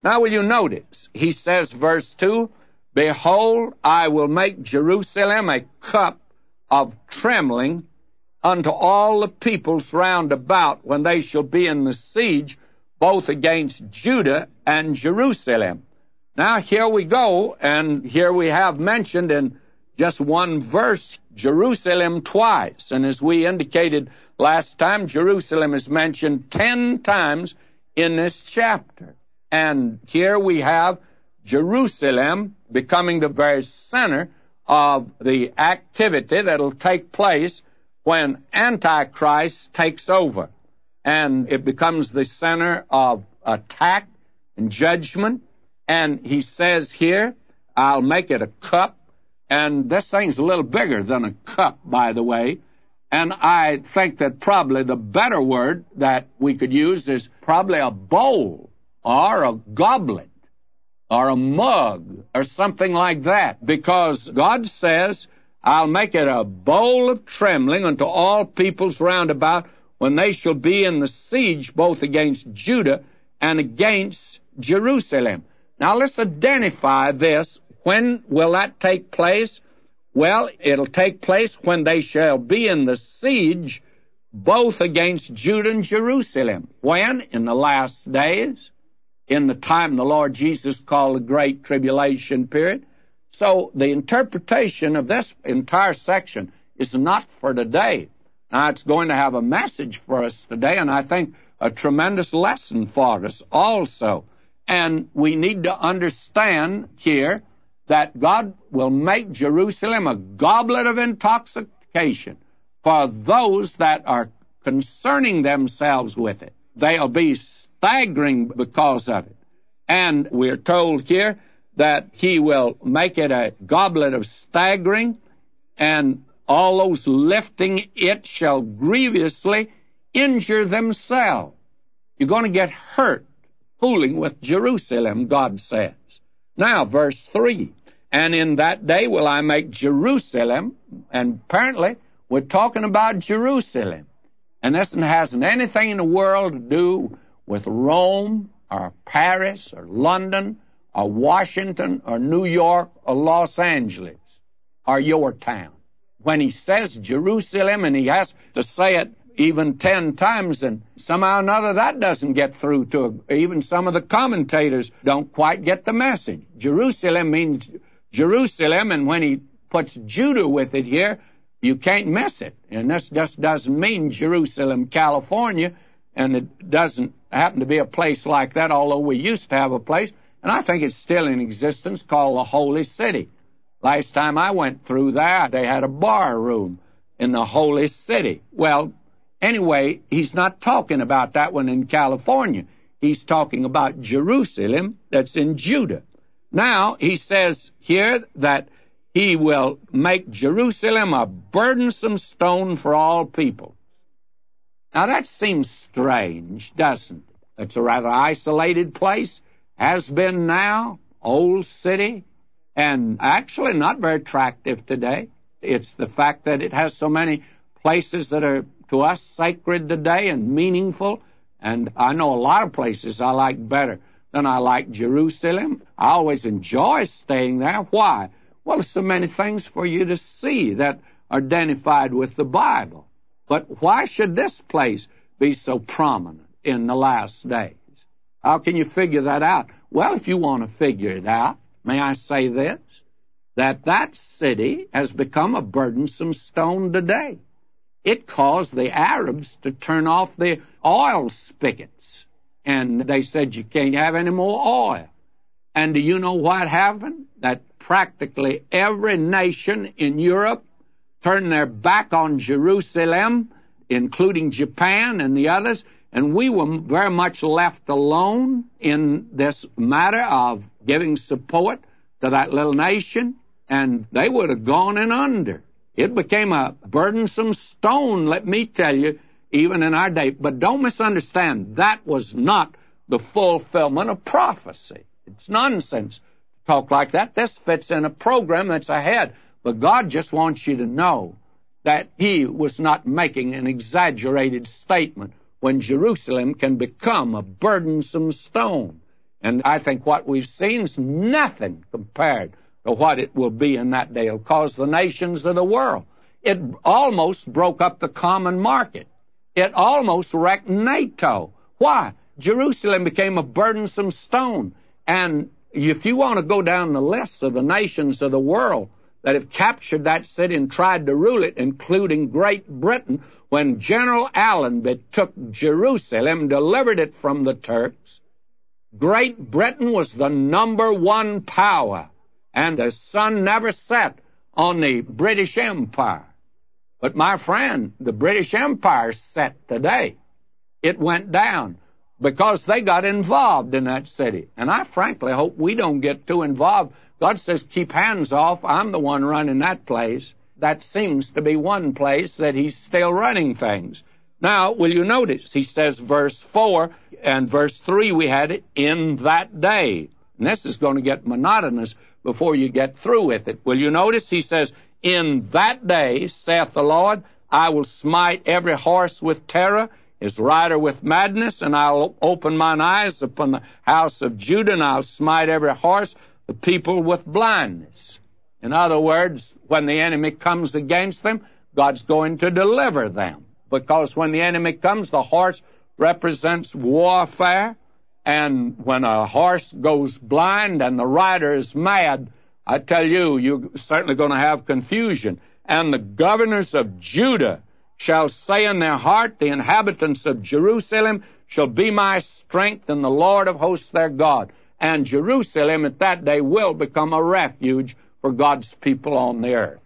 Now, will you notice? He says, verse 2, Behold, I will make Jerusalem a cup of trembling unto all the peoples round about when they shall be in the siege, both against Judah and Jerusalem. Now, here we go, and here we have mentioned in just one verse Jerusalem twice. And as we indicated last time, Jerusalem is mentioned 10 times in this chapter. And here we have Jerusalem becoming the very center of the activity that will take place when Antichrist takes over. And it becomes the center of attack and judgment. And he says here, I'll make it a cup. And this thing's a little bigger than a cup, by the way. And I think that probably the better word that we could use is probably a bowl or a goblet or a mug or something like that. Because God says, I'll make it a bowl of trembling unto all peoples round about when they shall be in the siege both against Judah and against Jerusalem. Now let's identify this. When will that take place? Well, it'll take place when they shall be in the siege both against Judah and Jerusalem. When? In the last days, in the time the Lord Jesus called the Great Tribulation period. So the interpretation of this entire section is not for today. Now, it's going to have a message for us today, and I think a tremendous lesson for us also. And we need to understand here that God will make Jerusalem a goblet of intoxication for those that are concerning themselves with it. They'll be staggering because of it. And we're told here that he will make it a goblet of staggering, and all those lifting it shall grievously injure themselves. You're going to get hurt fooling with Jerusalem, God says. Now, verse 3, and in that day will I make Jerusalem, and apparently we're talking about Jerusalem. And this hasn't anything in the world to do with Rome or Paris or London or Washington or New York or Los Angeles or your town. When he says Jerusalem, and he has to say it even 10 times, and somehow or another that doesn't get through to even some of the commentators don't quite get the message. Jerusalem means Jerusalem, and when he puts Judah with it here, you can't miss it. And this just doesn't mean Jerusalem, California, and it doesn't happen to be a place like that, although we used to have a place, and I think it's still in existence, called the Holy City. Last time I went through there, they had a bar room in the Holy City. Well, anyway, he's not talking about that one in California. He's talking about Jerusalem that's in Judah. Now, he says here that he will make Jerusalem a burdensome stone for all people. Now, that seems strange, doesn't it? It's a rather isolated place, has been now, old city, and actually not very attractive today. It's the fact that it has so many places that are to us sacred today and meaningful, and I know a lot of places I like better than I like Jerusalem. I always enjoy staying there. Why? Well, there's so many things for you to see that are identified with the Bible. But why should this place be so prominent in the last days? How can you figure that out? Well, if you want to figure it out, may I say this? That city has become a burdensome stone today. It caused the Arabs to turn off the oil spigots. And they said, you can't have any more oil. And do you know what happened? That practically every nation in Europe turned their back on Jerusalem, including Japan and the others, and we were very much left alone in this matter of giving support to that little nation, and they would have gone in under. It became a burdensome stone, let me tell you, even in our day. But don't misunderstand, that was not the fulfillment of prophecy. It's nonsense to talk like that. This fits in a program that's ahead. But God just wants you to know that He was not making an exaggerated statement when Jerusalem can become a burdensome stone. And I think what we've seen is nothing compared to what it will be in that day. It'll cause the nations of the world. It almost broke up the common market. It almost wrecked NATO. Why? Jerusalem became a burdensome stone. And if you want to go down the list of the nations of the world that have captured that city and tried to rule it, including Great Britain, when General Allenby took Jerusalem and delivered it from the Turks, Great Britain was the number one power, and the sun never set on the British Empire. But my friend, the British Empire set today. It went down because they got involved in that city. And I frankly hope we don't get too involved. God says, keep hands off. I'm the one running that place. That seems to be one place that he's still running things. Now, will you notice? He says, verse 4 and verse 3, we had it, in that day. And this is going to get monotonous before you get through with it. Will you notice? He says, in that day, saith the Lord, I will smite every horse with terror, his rider with madness, and I'll open mine eyes upon the house of Judah, and I'll smite every horse, the people with blindness. In other words, when the enemy comes against them, God's going to deliver them. Because when the enemy comes, the horse represents warfare, and when a horse goes blind and the rider is mad, I tell you, you're certainly going to have confusion. And the governors of Judah shall say in their heart, the inhabitants of Jerusalem shall be my strength, and the Lord of hosts their God. And Jerusalem at that day will become a refuge for God's people on the earth.